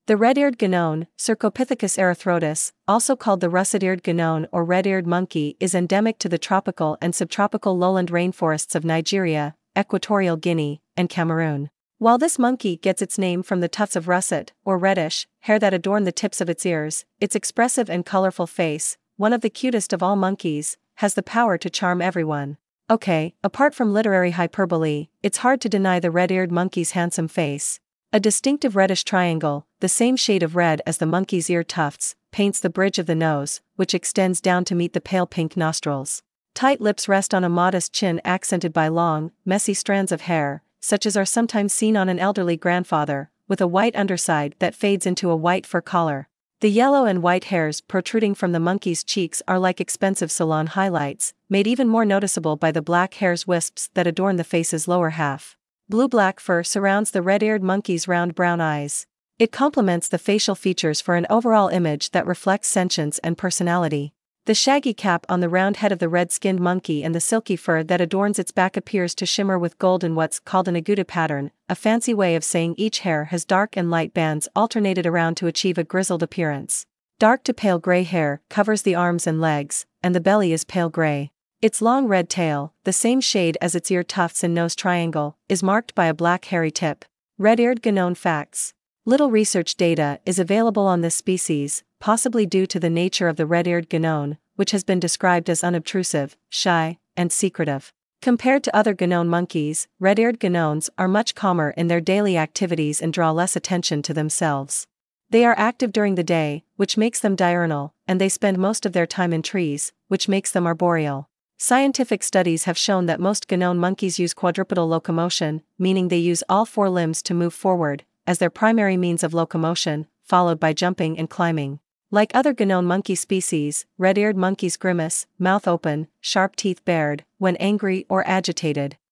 The red-eared guenone, Cercopithecus erythrotus, also called the russet-eared guenone or red-eared monkey, is endemic to the tropical and subtropical lowland rainforests of Nigeria, Equatorial Guinea, and Cameroon. While this monkey gets its name from the tufts of russet, or reddish, hair that adorn the tips of its ears, its expressive and colorful face, one of the cutest of all monkeys, has the power to charm everyone. Okay, apart from literary hyperbole, it's hard to deny the red-eared monkey's handsome face. A distinctive reddish triangle, the same shade of red as the monkey's ear tufts, paints the bridge of the nose, which extends down to meet the pale pink nostrils. Tight lips rest on a modest chin accented by long, messy strands of hair, such as are sometimes seen on an elderly grandfather, with a white underside that fades into a white fur collar. The yellow and white hairs protruding from the monkey's cheeks are like expensive salon highlights, made even more noticeable by the black hair's wisps that adorn the face's lower half. Blue-black fur surrounds the red-eared monkey's round brown eyes. It complements the facial features for an overall image that reflects sentience and personality. The shaggy cap on the round head of the red-skinned monkey and the silky fur that adorns its back appears to shimmer with gold in what's called an agouti pattern, a fancy way of saying each hair has dark and light bands alternated around to achieve a grizzled appearance. Dark to pale gray hair covers the arms and legs, and the belly is pale gray. Its long red tail, the same shade as its ear tufts and nose triangle, is marked by a black hairy tip. Red-eared guenone facts. Little research data is available on this species, possibly due to the nature of the red-eared guenone, which has been described as unobtrusive, shy, and secretive. Compared to other guenone monkeys, red-eared guenones are much calmer in their daily activities and draw less attention to themselves. They are active during the day, which makes them diurnal, and they spend most of their time in trees, which makes them arboreal. Scientific studies have shown that most guenone monkeys use quadrupedal locomotion, meaning they use all four limbs to move forward, as their primary means of locomotion, followed by jumping and climbing. Like other guenone monkey species, red-eared monkeys grimace, mouth open, sharp teeth bared, when angry or agitated.